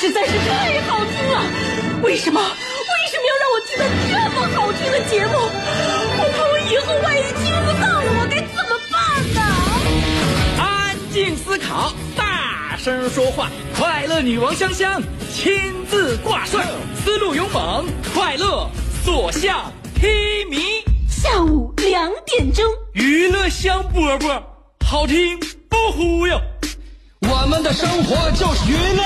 实在是太好听了。为什么要让我听到这么好听的节目？我怕我以后万一听不到了，我该怎么办呢？ 安静思考，大声说话，快乐女王香香亲自挂帅，思路勇猛，快乐所向披靡。 下午2点钟， 娱乐香饽饽，好听不忽悠。 我们的生活就是娱乐，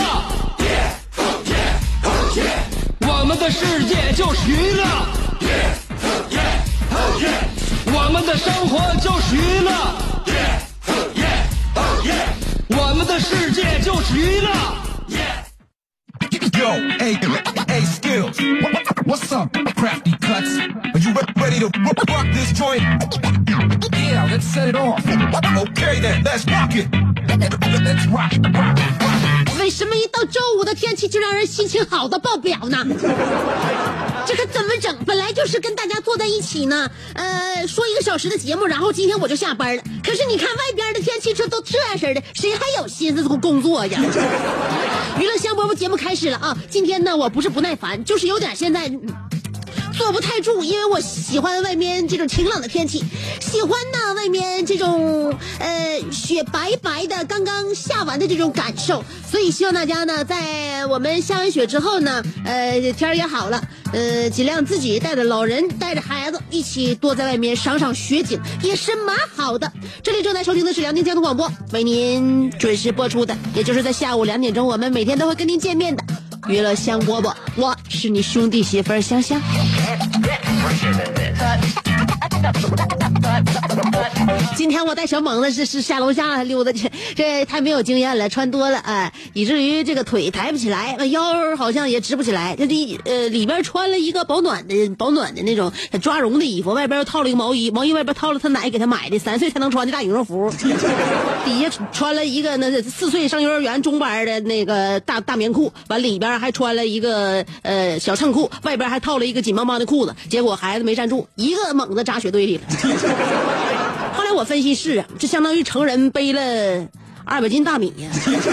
我们的世界就是娱乐，我们的生活就是娱乐，我们的世界就是娱乐。 Yo, hey, skills. What's up, crafty cuts? Are you ready to rock this joint? Yeah, let's set it off. Okay then, let's rock it. Let's rock. 为什么一到周五的天气就让人心情好到爆表呢？这可怎么整？本来就是跟大家坐在一起呢，说1个小时的节目，然后今天我就下班了。可是你看外边的天气这都这样式的，谁还有心思工作呀？娱乐香饽饽节目开始了啊！今天呢，我不是不耐烦，就是有点现在坐不太住，因为我喜欢外面这种晴朗的天气，喜欢呢外面这种雪白白的刚刚下完的这种感受，所以希望大家呢在我们下完雪之后呢，天也好了，尽量自己带着老人带着孩子一起多在外面赏赏雪景，也是蛮好的。这里正在收听的是辽宁交通广播为您准时播出的，也就是在下午2点钟，我们每天都会跟您见面的娱乐香饽饽，我是你兄弟媳妇香香。今天我带小猛子是下楼下溜达去，这太没有经验了，穿多了以至于这个腿抬不起来，腰好像也直不起来。这里边穿了一个保暖的那种抓绒的衣服，外边又套了一个毛衣外边套了他奶给他买的3岁才能穿的大羽绒服，底下穿了一个那4岁上幼儿园中班的那个大棉裤，完里边还穿了一个小衬裤，外边还套了一个紧邦邦的裤子，结果孩子没站住，一个猛子扎雪堆里了。后来我分析是这相当于成人背了200斤大米呀。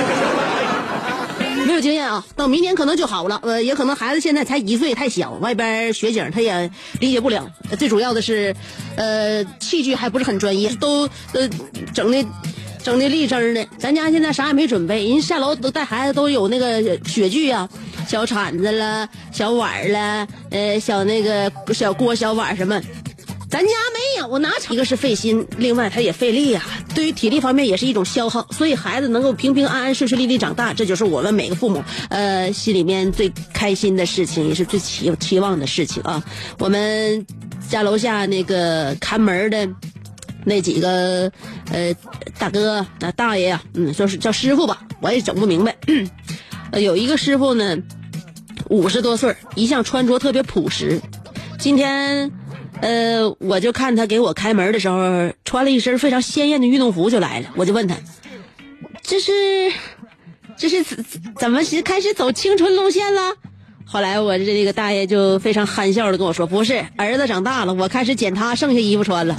没有经验啊，到明年可能就好了。也可能孩子现在才1岁，太小，外边雪景他也理解不了。最主要的是，器具还不是很专业，都整的立正的。咱家现在啥也没准备，人下楼都带孩子都有那个雪具啊，小铲子了，小碗了，小那个小锅小碗什么。咱家没有，我拿一个是费心，另外它也费力啊，对于体力方面也是一种消耗，所以孩子能够平平安安顺顺利利长大，这就是我们每个父母心里面最开心的事情，也是最期望的事情啊。我们家楼下那个看门的那几个大哥大爷啊，说是叫师傅吧，我也整不明白。有一个师傅呢50多岁，一向穿着特别朴实，今天我就看他给我开门的时候穿了一身非常鲜艳的运动服就来了，我就问他这是怎么开始走青春路线了。后来我这个大爷就非常憨笑的跟我说，不是，儿子长大了，我开始捡他剩下衣服穿了。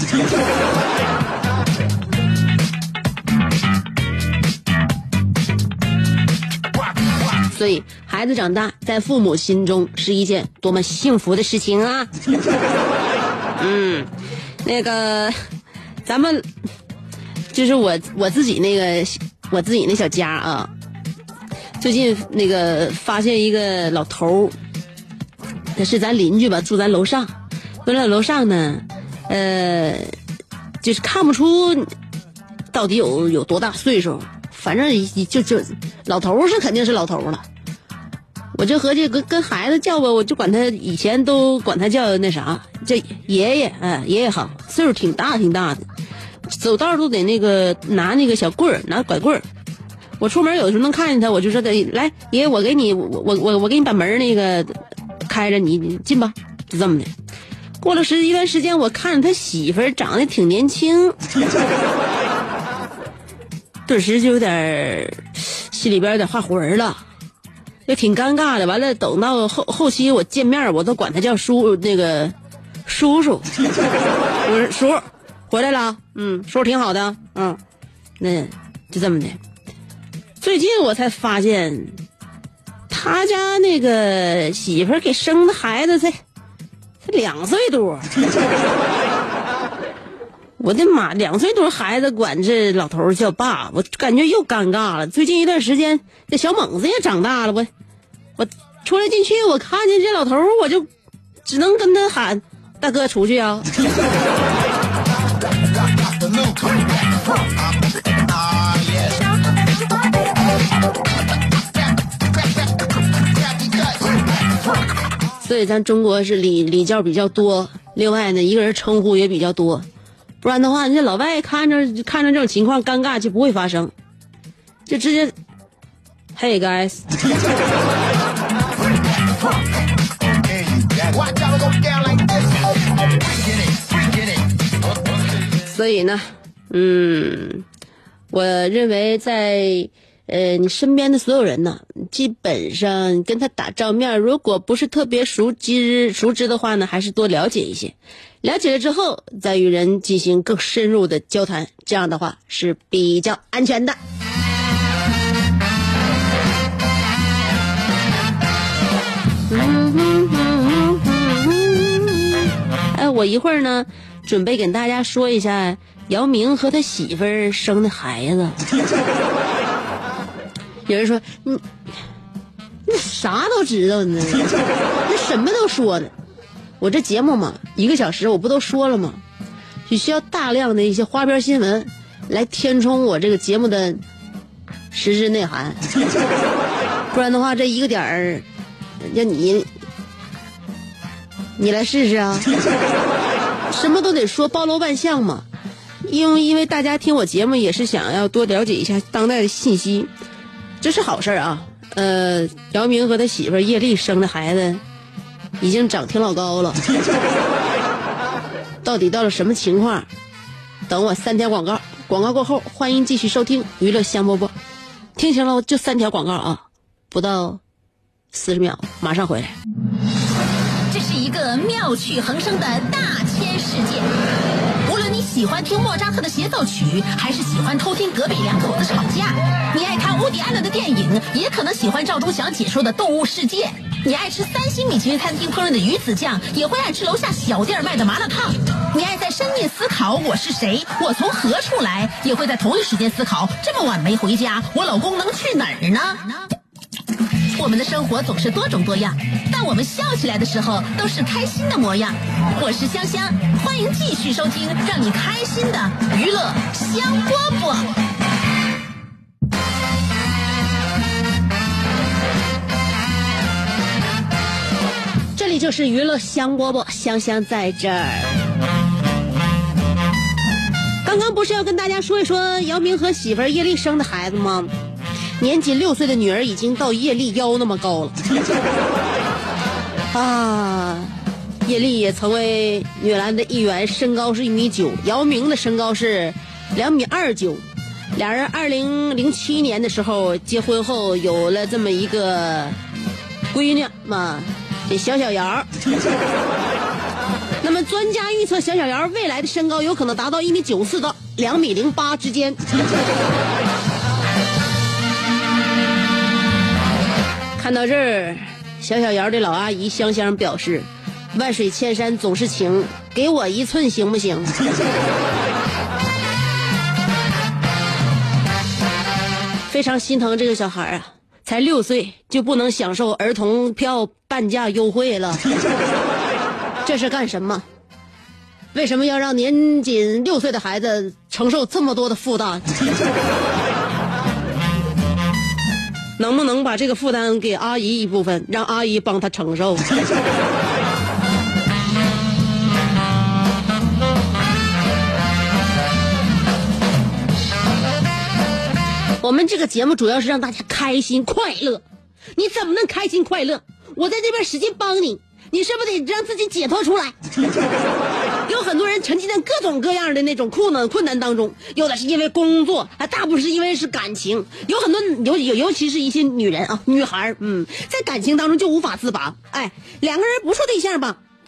所以孩子长大在父母心中是一件多么幸福的事情啊。那个咱们就是我自己那小家啊，最近那个发现一个老头，他是咱邻居吧，住咱楼上。住咱楼上呢，就是看不出到底有多大岁数，反正就老头是肯定是老头了。我就合计跟孩子叫吧，我就管他，以前都管他叫那啥，叫爷爷，爷爷好，岁数挺大的，走道都得那个拿那个小棍儿，拿拐棍儿。我出门有的时候能看见他，我就说来爷爷，我给你我给你把门那个开着，你进吧，就这么的。过了一段时间，我看着他媳妇儿长得挺年轻，顿时就有点心里边有点画魂了。就挺尴尬的，完了等到后期我见面，我都管他叫叔叔。我说叔回来了，叔挺好的，那就这么的。最近我才发现，他他家那个媳妇儿给生的孩子才2岁多。我的妈，2岁多孩子管这老头叫爸，我感觉又尴尬了。最近一段时间这小猛子也长大了，我出来进去，我看见这老头，我就只能跟他喊大哥出去啊。所以咱中国是礼教比较多，另外呢一个人称呼也比较多，不然的话这老外看着这种情况尴尬就不会发生，就直接 Hey guys。 所以呢我认为在你身边的所有人呢，基本上跟他打照面，如果不是特别熟知的话呢，还是多了解一些，了解了之后再与人进行更深入的交谈，这样的话是比较安全的。我一会儿呢准备给大家说一下姚明和他媳妇儿生的孩子。有人说你啥都知道呢，那什么都说呢。我这节目嘛1个小时我不都说了吗，就需要大量的一些花边新闻来填充我这个节目的实质内涵，不然的话这一个点儿让你来试试啊。什么都得说，包罗万象嘛。因为大家听我节目也是想要多了解一下当代的信息，这是好事啊。姚明和他媳妇叶丽生的孩子已经长挺老高了。到底到了什么情况？等我3条广告过后，欢迎继续收听娱乐香饽饽。听清了，就3条广告啊，不到40秒，马上回来。 这是一个妙趣横生的大千世界，无论你喜欢听莫扎特的协奏曲，还是喜欢偷听隔壁2口子吵架，你爱看伍迪·艾伦的电影，也可能喜欢赵忠祥解说的动物世界，你爱吃3星米其林餐厅烹饪的鱼子酱，也会爱吃楼下小店卖的麻辣烫，你爱在深夜思考我是谁，我从何处来，也会在同一时间思考这么晚没回家，我老公能去哪儿呢？我们的生活总是多种多样，但我们笑起来的时候都是开心的模样。我是香香，欢迎继续收听让你开心的娱乐香饽饽。 这里就是娱乐香饽饽，香香在这儿。刚刚不是要跟大家说一说姚明和媳妇叶丽生的孩子吗？年仅6岁的女儿已经到叶丽腰那么高了啊！叶丽也成为女篮的一员，身高是1.9米，姚明的身高是2.29米。俩人2007年的时候结婚后有了这么一个闺女嘛，这小姚。那么专家预测小姚未来的身高有可能达到1.94米到2.08米之间。看到这儿，小姚的老阿姨香香表示，万水千山总是情，给我1寸行不行？非常心疼这个小孩啊，才6岁就不能享受儿童票半价优惠了。这是干什么？为什么要让年仅6岁的孩子承受这么多的负担？能不能把这个负担给阿姨一部分，让阿姨帮他承受？我们这个节目主要是让大家开心快乐，你怎么能开心快乐？我在这边使劲帮你，你是不是得让自己解脱出来？有很多人沉浸在各种各样的那种困难当中，有的是因为工作，大部分是因为是感情，有很多尤其是一些女人啊，女孩，在感情当中就无法自拔。2个人不处对象吧，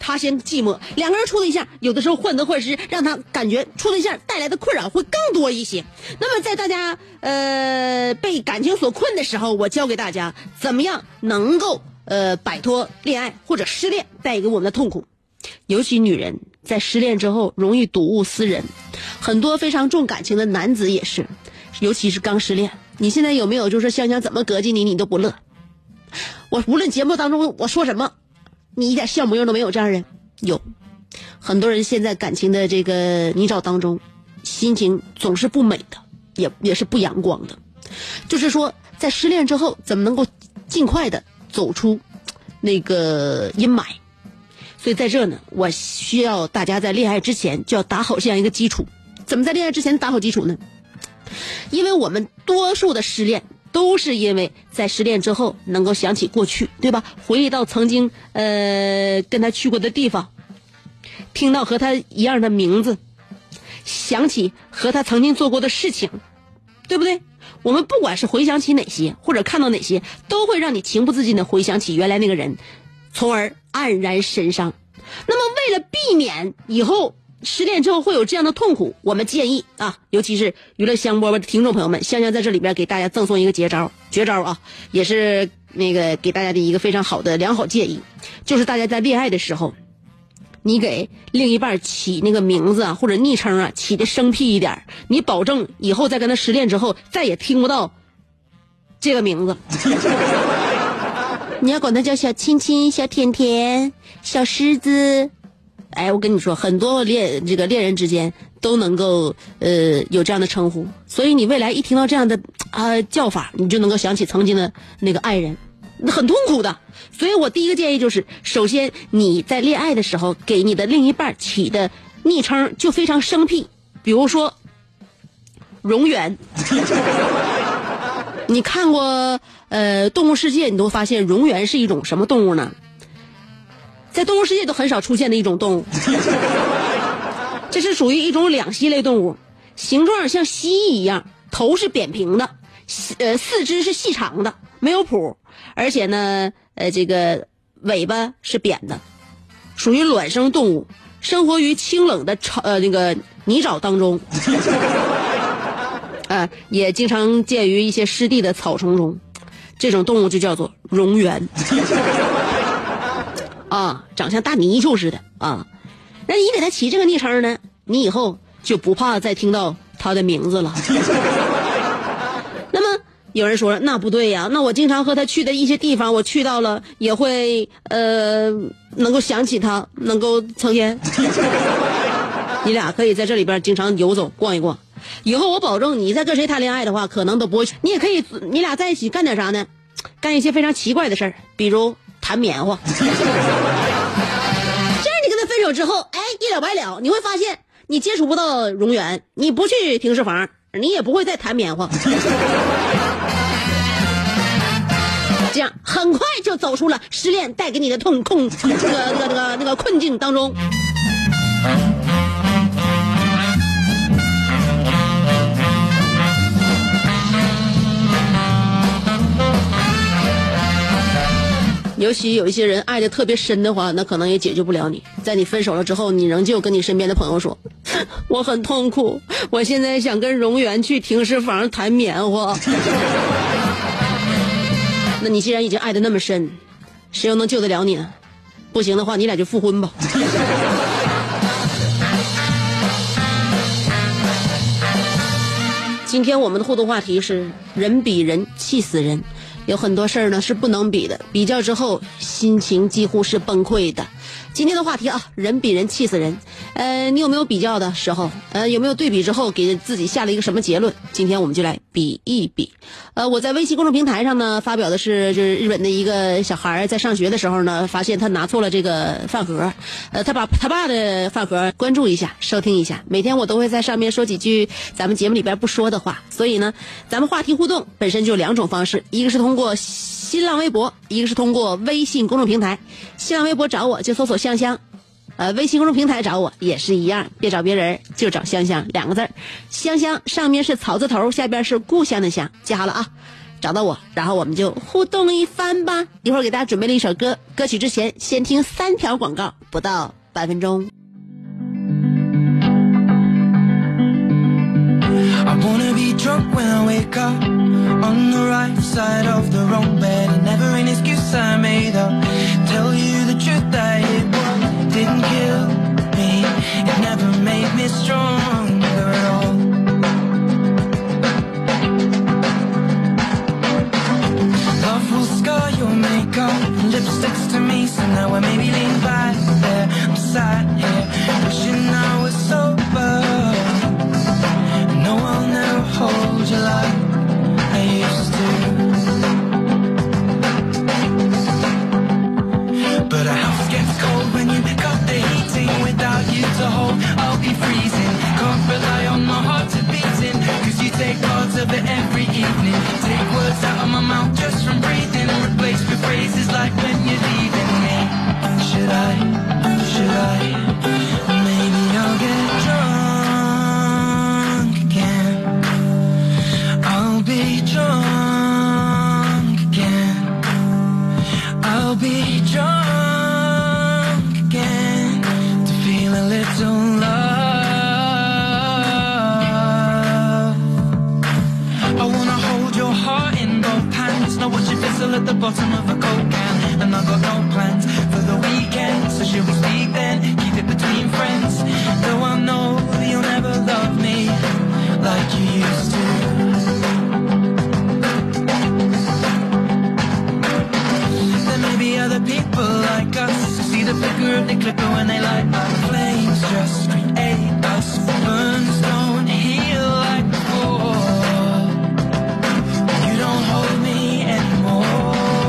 他嫌寂寞，两个人处对象，有的时候患得患失，让他感觉处对象带来的困扰会更多一些。那么在大家被感情所困的时候，我教给大家怎么样能够摆脱恋爱或者失恋带给我们的痛苦。尤其女人在失恋之后容易睹物思人，很多非常重感情的男子也是，尤其是刚失恋。你现在有没有就是香香怎么膈应你都不乐？我无论节目当中我说什么，你一点笑模样都没有，这样人有很多人现在感情的这个泥沼当中，心情总是不美的，也是不阳光的。就是说在失恋之后怎么能够尽快的走出那个阴霾。所以在这呢，我需要大家在恋爱之前就要打好这样一个基础。怎么在恋爱之前打好基础呢？因为我们多数的失恋都是因为在失恋之后能够想起过去，对吧？回忆到曾经跟他去过的地方，听到和他一样的名字，想起和他曾经做过的事情，对不对？我们不管是回想起哪些或者看到哪些，都会让你情不自禁的回想起原来那个人，从而黯然神伤。那么为了避免以后失恋之后会有这样的痛苦，我们建议啊，尤其是娱乐香饽饽的听众朋友们，香香在这里边给大家赠送一个绝招啊，也是那个给大家的一个非常好的良好建议，就是大家在恋爱的时候，你给另一半起那个名字啊或者昵称啊起的生僻一点，你保证以后再跟他失恋之后再也听不到这个名字。你要管他叫小亲亲、小甜甜、小狮子。哎，我跟你说，很多恋人之间都能够有这样的称呼，所以你未来一听到这样的叫法，你就能够想起曾经的那个爱人，很痛苦的。所以我第一个建议就是，首先你在恋爱的时候给你的另一半起的昵称就非常生僻，比如说蝾螈。你看过动物世界，你都发现蝾螈是一种什么动物呢？在动物世界都很少出现的一种动物。这是属于一种两栖类动物，形状像蜥蜴一样，头是扁平的，四肢是细长的，没有蹼，而且呢这个尾巴是扁的，属于卵生动物，生活于清冷的那个泥沼当中。也经常见于一些湿地的草丛中，这种动物就叫做蝾螈。长像大泥鳅似的啊。那你给他起这个昵称呢，你以后就不怕再听到他的名字了。那么有人说那不对呀，那我经常和他去的一些地方，我去到了也会能够想起他，能够曾经。你俩可以在这里边经常游走逛一逛，以后我保证你在跟谁谈恋爱的话可能都不会去。你也可以你俩在一起干点啥呢？干一些非常奇怪的事儿，比如弹棉花。这样你跟他分手之后，一了百了，你会发现你接触不到蝾螈，你不去停尸房，你也不会再弹棉花。这样很快就走出了失恋带给你的那个困境当中。尤其有一些人爱得特别深的话，那可能也解决不了你。在你分手了之后，你仍旧跟你身边的朋友说，我很痛苦，我现在想跟蝾螈去停尸房弹棉花。那你既然已经爱得那么深，谁又能救得了你呢？不行的话，你俩就复婚吧。今天我们的互动话题是人比人气死人。有很多事儿呢是不能比的，比较之后心情几乎是崩溃的。今天的话题啊，人比人气死人。你有没有比较的时候？有没有对比之后给自己下了一个什么结论？今天我们就来比一比。我在微信公众平台上呢发表的是，就是日本的一个小孩在上学的时候呢，发现他拿错了这个饭盒，他把他爸的饭盒关注一下，收听一下。每天我都会在上面说几句咱们节目里边不说的话，所以呢，咱们话题互动本身就两种方式，一个是通过新浪微博，一个是通过微信公众平台。新浪微博找我就搜索香香，微信公众平台找我也是一样，别找别人，就找香香两个字。香香上面是草字头，下边是故乡的乡，记好了啊。 找到我，然后我们就互动一番吧。一会儿给大家准备了一首歌，歌曲之前先听3条广告，不到半分钟。 I wanna be drunk when I wake up on the right side of the wrong bed, and never an excuse I made up. Tell you the truth that it didn't kill me, it never made me stronger at all. Love will scar your makeup, lipsticks to me, so now I maybe lean back there. I'm sat here wishing I was sober. No, I'll never hold you like I used to. But a house gets cold when you got the heating. Without you to hold, I'll be freezing. Can't rely on my heart to beating, cause you take parts of it every evening. Take words out of my mouth just from breathing, replace with phrases like when you're leaving me. Should I? Maybe I'll get drunk again. I'll be drunk again. I'll be drunk again to feel a little love. I wanna hold your heart in both hands, now watch it fizzle at the bottom of a Coke can. And I've got no plans for the weekend, so should we speak then? Keep it between friends, though I know you'll never love me like you used to. There may be other people like us who see the flicker of the clipper when they light up. Flames just create us, burns don't heal like before. You don't hold me anymore.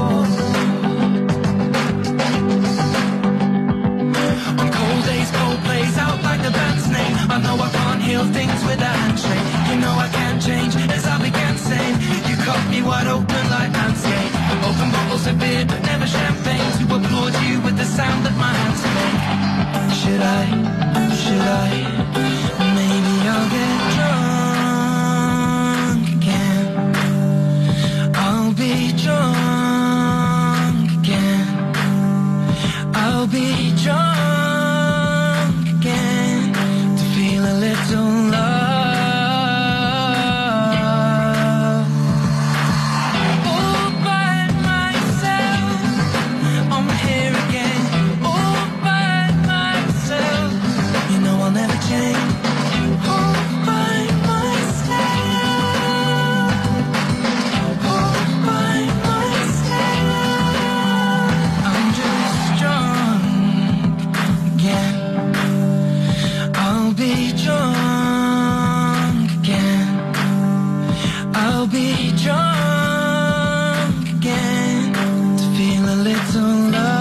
On cold days, cold plays out like the band's name. I know I can't heal things with a handshake. You know I can't change as I began saying. You cut me wide open like landscape. Open bottles of beer but never champagne, to applaud you with the sound that my hands make. Should I? Maybe I'll get drunk again. I'll be drunk again. I'll be drunk again to feel a little love. All by myself, I'm here again. All by myself, you know I'll never change. All by myself, all by myself. I'm just drunk again. I'll be drunk again. I'll be drunk again to feel a little love.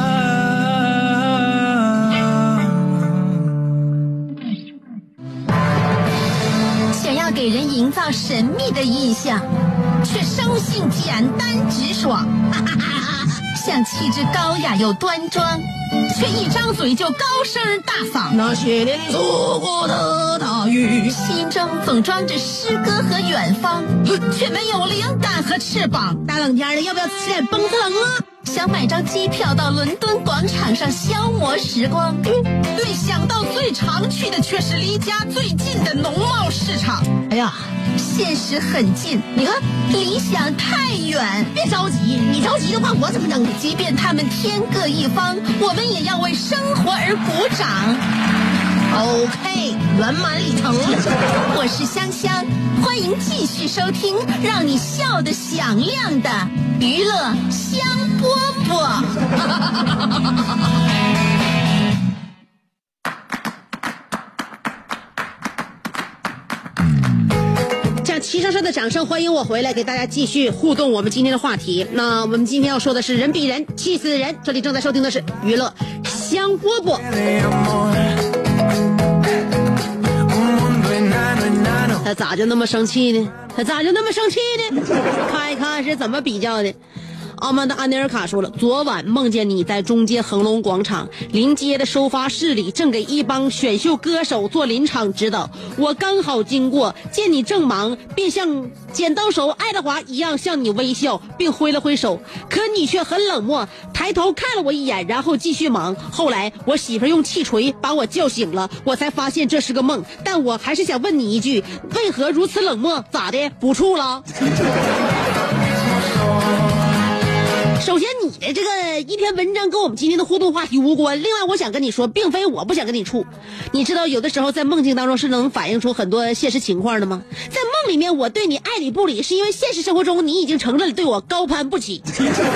想要给人营造神秘的印象，却生性简单直爽，像气质高雅又端庄，却一张嘴就高声大嗓。 那些年错过的大雨， 心中总装着诗歌和远方，却没有灵感和翅膀。 大冷天的，要不要吃点蹦特冷啊？ 想买张机票到伦敦广场上消磨时光，没想到最常去的却是离家最近的农贸市场。 哎呀， 现实很近，你看理想太远。 别着急，你着急的话我怎么整？ 即便他们天各一方，我们也要为生活而鼓掌。 OK， 圆满礼成。 我是香香，欢迎继续收听让你笑得响亮的娱乐香饽饽。 齐声声的掌声欢迎我回来，给大家继续互动我们今天的话题。那我们今天要说的是人比人气死人，这里正在收听的是娱乐香饽饽。他咋就那么生气呢？看一看是怎么比较的。澳门的安尼尔卡说了，昨晚梦见你在中街恒隆广场临街的收发室里，正给一帮选秀歌手做临场指导。我刚好经过，见你正忙，便向剪刀手爱德华一样向你微笑并挥了挥手，可你却很冷漠，抬头看了我一眼，然后继续忙。后来我媳妇用气锤把我叫醒了，我才发现这是个梦。但我还是想问你一句，为何如此冷漠？咋的？补处了？首先你的这个一篇文章跟我们今天的互动话题无关，另外我想跟你说，并非我不想跟你处，你知道有的时候在梦境当中是能反映出很多现实情况的吗？在梦里面我对你爱理不理，是因为现实生活中你已经承认了对我高攀不起。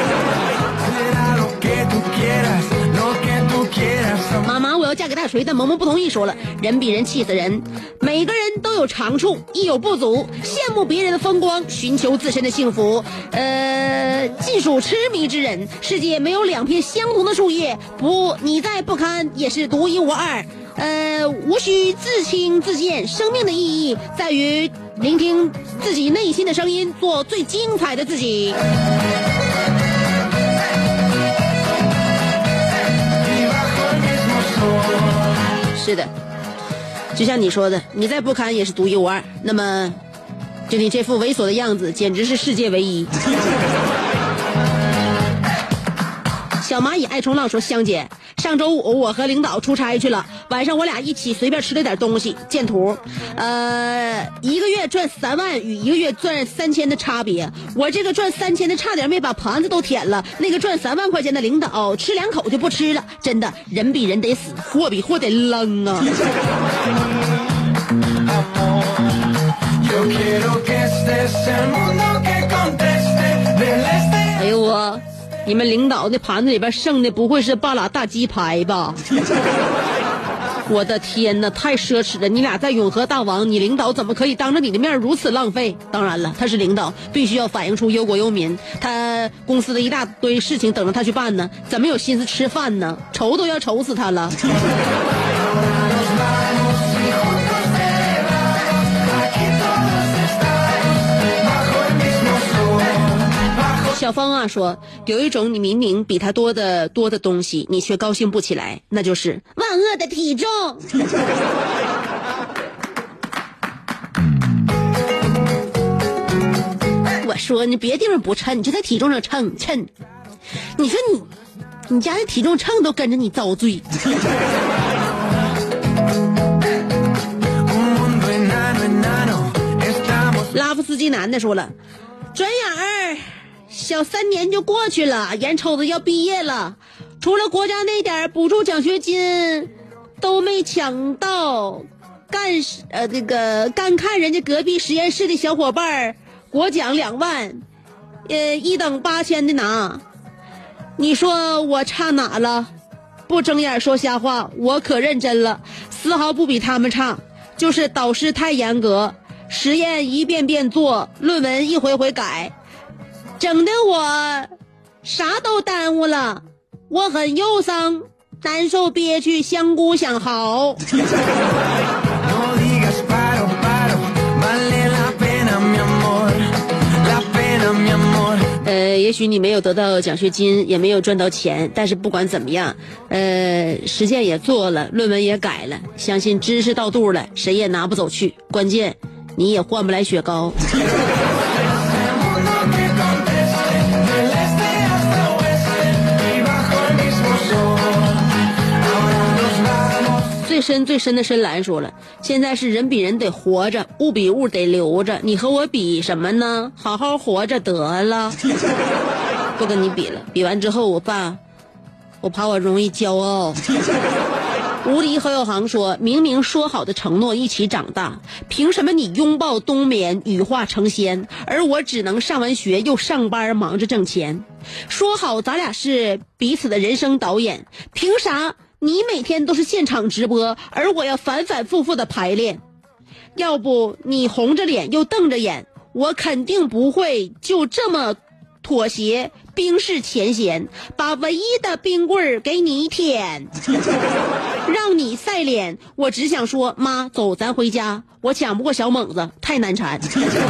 妈妈，我要嫁给大锤，但萌萌不同意，说了，人比人气死人，每个人都有长处，亦有不足，羡慕别人的风光，寻求自身的幸福，尽属痴迷之人。世界没有两片相同的树叶，你再不堪也是独一无二。无需自轻自贱，生命的意义在于聆听自己内心的声音，做最精彩的自己。是的，就像你说的，你再不堪也是独一无二。那么就你这副猥琐的样子，简直是世界唯一。小蚂蚁爱冲浪说，香姐，上周五我和领导出差去了，晚上我俩一起随便吃了点东西，见图一个月赚3万与一个月赚3000的差别，我这个赚3000的差点没把盘子都舔了，那个赚3万块钱的领导吃2口就不吃了，真的人比人得死，货比货得扔啊。哎呦我，你们领导那盘子里边剩的不会是半拉大鸡排吧？我的天哪，太奢侈了！你俩在永和大王，你领导怎么可以当着你的面如此浪费？当然了，他是领导，必须要反映出忧国忧民，他公司的一大堆事情等着他去办呢，怎么有心思吃饭呢？愁都要愁死他了。小芳啊说，有一种你明明比他多的东西，你却高兴不起来，那就是万恶的体重。我说你别地方不称，你就在体重上称。你说你家的体重秤都跟着你遭罪。拉夫斯基男的说了，转眼小3年就过去了，眼瞅着要毕业了，除了国家那点补助奖学金都没抢到，干看人家隔壁实验室的小伙伴国奖2万，1等8000的拿，你说我差哪了？不睁眼说瞎话，我可认真了，丝毫不比他们差，就是导师太严格，实验一遍遍做，论文一回回改，整得我啥都耽误了，我很忧伤，难受憋屈，香菇想嚎。也许你没有得到奖学金，也没有赚到钱，但是不管怎么样，实践也做了，论文也改了，相信知识到肚了，谁也拿不走去，关键你也换不来雪糕。最深的深蓝说了，现在是人比人得活着，物比物得留着，你和我比什么呢？好好活着得了。不跟你比了，比完之后我怕我容易骄傲。无敌何有行说，明明说好的承诺一起长大，凭什么你拥抱冬眠羽化成仙，而我只能上完学又上班忙着挣钱？说好咱俩是彼此的人生导演，凭啥你每天都是现场直播，而我要反反复复的排练？要不你红着脸又瞪着眼，我肯定不会就这么妥协，冰释前嫌，把唯一的冰棍给你舔，让你晒脸。我只想说，妈，走，咱回家，我抢不过小猛子，太难缠。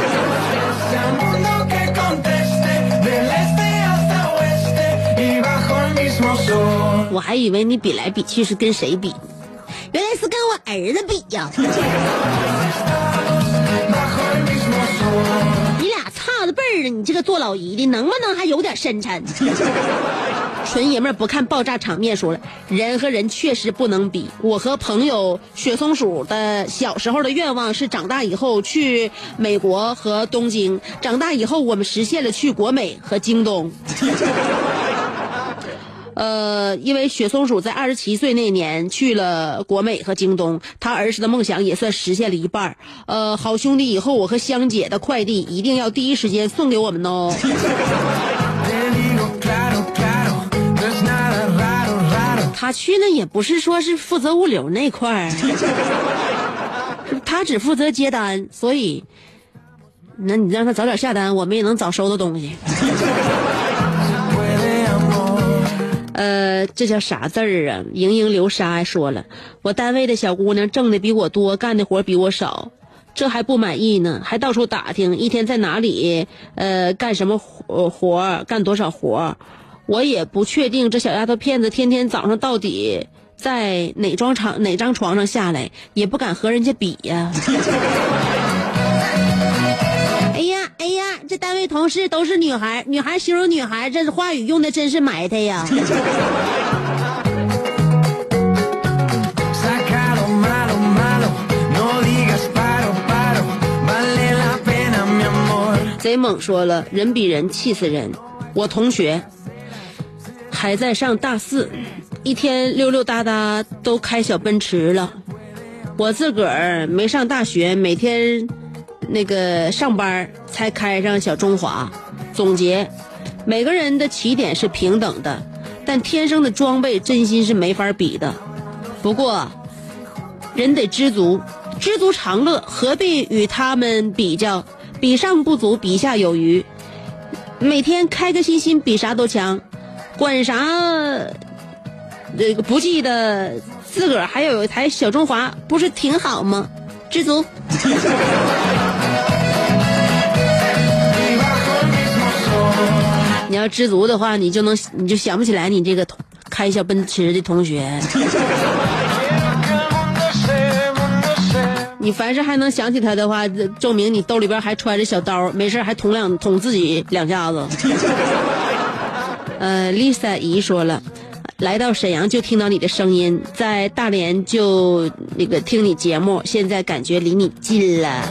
我还以为你比来比去是跟谁比，原来是跟我儿子比呀。你儿啊？你这个做老姨的能不能还有点深沉？纯爷们儿不看爆炸场面说了，人和人确实不能比。我和朋友雪松鼠的小时候的愿望是长大以后去美国和东京，长大以后我们实现了去国美和京东。因为雪松鼠在27岁那年去了国美和京东，他儿时的梦想也算实现了一半。好兄弟，以后我和香姐的快递一定要第一时间送给我们哦。他去呢也不是说是负责物流那块儿，他只负责接单，所以那你让他早点下单，我们也能早收到东西。这叫啥字儿啊？盈盈流沙说了，我单位的小姑娘挣的比我多，干的活比我少，这还不满意呢，还到处打听一天在哪里干什么活，干多少活。我也不确定这小丫头片子天天早上到底在哪张床上下来，也不敢和人家比呀。哎呀，这单位同事都是女孩形容女孩，这是话语用的真是埋汰呀。贼猛说了，人比人气死人。我同学还在上大4，一天溜溜达达都开小奔驰了。我自个儿没上大学，每天那个上班才开上小中华。总结，每个人的起点是平等的，但天生的装备真心是没法比的。不过人得知足常乐，何必与他们比较？比上不足，比下有余。每天开开心心比啥都强，管啥这个不济的，自个儿还有一台小中华，不是挺好吗？知足。你要知足的话，你就想不起来你这个开小奔驰的同学。你凡是还能想起他的话，证明你兜里边还揣着小刀，没事还捅自己2下子。Lisa 姨说了，来到沈阳就听到你的声音，在大连就那个听你节目，现在感觉离你近了。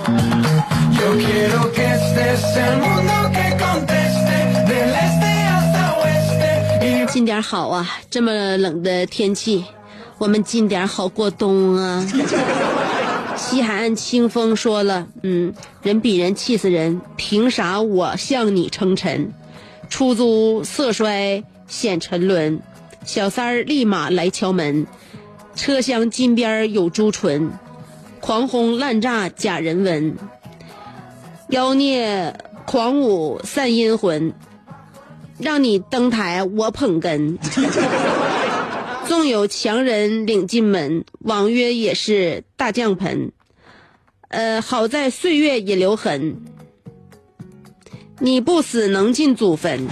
近点好啊，这么冷的天气，我们近点好过冬啊。西海岸清风说了，人比人气死人，凭啥我向你称臣？出租色衰显沉沦，小三儿立马来敲门，车厢金边有朱唇，狂轰滥炸假人文，妖孽狂舞散阴魂，让你登台我捧哏。纵有强人领进门，网约也是大将盆。好在岁月也留痕，你不死能进祖坟。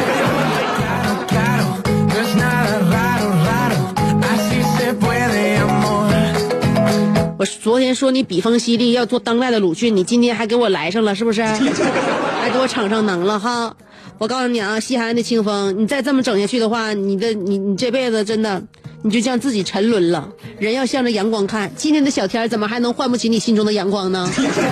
我昨天说你笔锋犀利，要做当代的鲁迅，你今天还给我来上了，是不是？还给我场上能了哈。我告诉你啊，西海岸的清风，你再这么整下去的话，你这辈子真的你就像自己沉沦了。人要向着阳光看，今天的小天怎么还能唤不起你心中的阳光呢？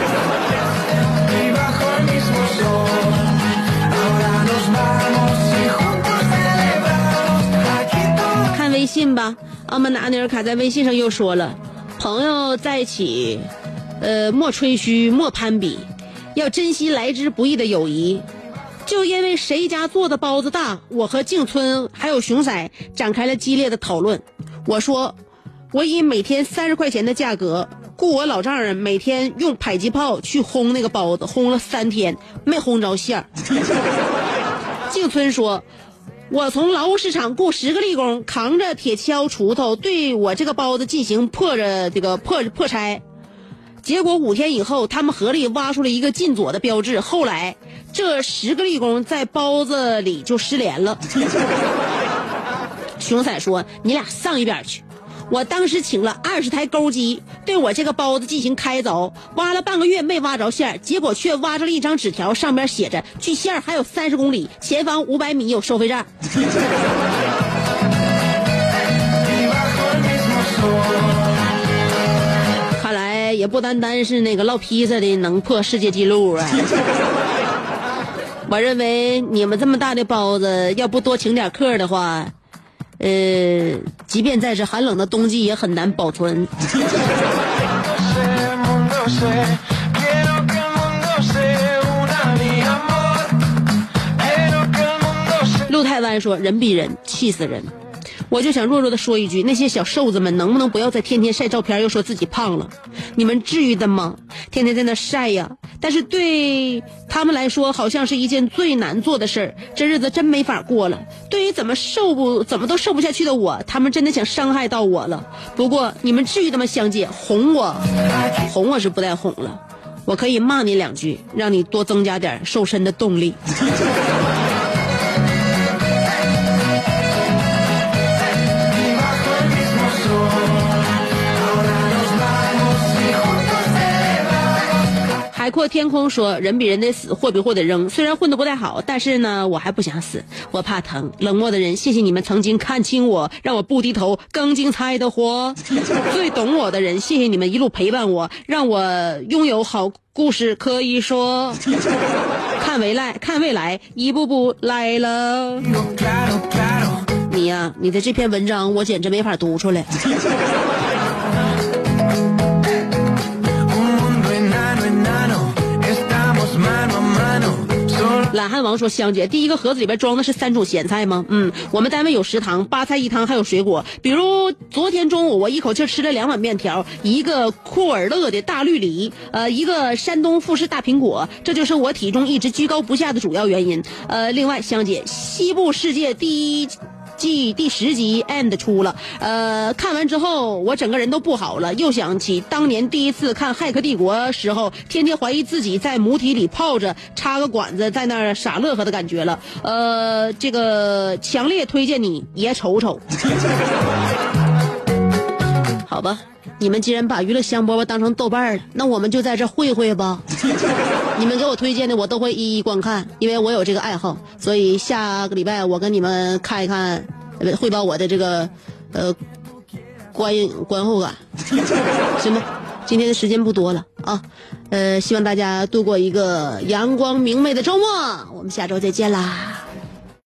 看微信吧，澳门的阿尼尔卡在微信上又说了，朋友在一起莫吹嘘莫攀比，要珍惜来之不易的友谊。就因为谁家做的包子大，我和静村还有熊仔展开了激烈的讨论。我说，我以每天30块钱的价格雇我老丈人每天用迫击炮去轰那个包子，轰了3天没轰着馅儿。静村说，我从劳务市场雇10个力工，扛着铁锹锄头对我这个包子进行破拆，结果5天以后他们合力挖出了一个进左的标志，后来这10个力工在包子里就失联了。熊仔说，你俩上一边去， 我当时请了20台钩机，对我这个包子进行开凿，挖了半个月没挖着馅，结果却挖着了一张纸条，上边写着距馅还有30公里，前方500米有收费站。看来也不单单是那个烙披萨的能破世界纪录啊。我认为你们这么大的包子，要不多请点客的话，即便在这寒冷的冬季也很难保存。陆太湾说：“人比人气死人。”我就想弱弱的说一句，那些小瘦子们能不能不要再天天晒照片又说自己胖了？你们至于的吗？天天在那晒呀，但是对他们来说好像是一件最难做的事儿，这日子真没法过了。对于怎么都瘦不下去的我，他们真的想伤害到我了。不过你们至于的吗？香姐，哄我是不带哄了，我可以骂你2句，让你多增加点瘦身的动力。海阔天空说：“人比人得死，货比货得扔。虽然混得不太好，但是呢，我还不想死，我怕疼。冷漠的人，谢谢你们曾经看清我，让我不低头，更精彩的活。最懂我的人，谢谢你们一路陪伴我，让我拥有好故事可以说。看未来，一步步来了。你呀，你的这篇文章我简直没法读出来。”懒汉王说：“香姐，第一个盒子里边装的是3种咸菜吗？我们单位有食堂，8菜1汤还有水果。比如昨天中午我一口气吃了2碗面条，一个库尔勒的大绿梨，一个山东富士大苹果，这就是我体重一直居高不下的主要原因。另外，香姐，西部世界第1季第10集 end 出了，看完之后我整个人都不好了，又想起当年第一次看《骇客帝国》时候，天天怀疑自己在母体里泡着，插个管子在那儿傻乐呵的感觉了。这个强烈推荐你也瞅瞅。好吧，你们既然把娱乐香饽饽当成豆瓣了，那我们就在这会会吧。你们给我推荐的我都会一一观看，因为我有这个爱好，所以下个礼拜我跟你们看一看，汇报我的这个观后感，行吧？今天的时间不多了啊，希望大家度过一个阳光明媚的周末，我们下周再见啦。